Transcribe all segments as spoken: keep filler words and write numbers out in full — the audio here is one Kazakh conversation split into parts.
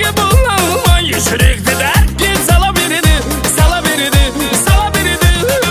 бірге бола алмай жүректі дәртке сала береді, сала береді, сала береді.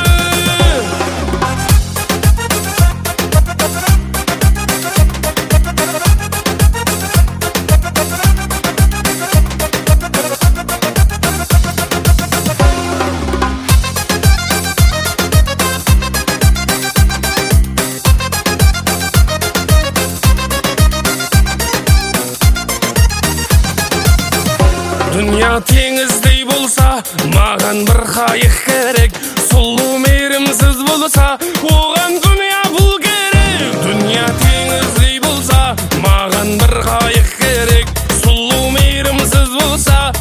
Дүния теңіздей болса, маған бір қайық керек. Сұлу мейірімсіз болса, оған дүния бұл керек. Дүния теңіздей болса, маған бір қайық керек. Сұлу мейірімсіз болса,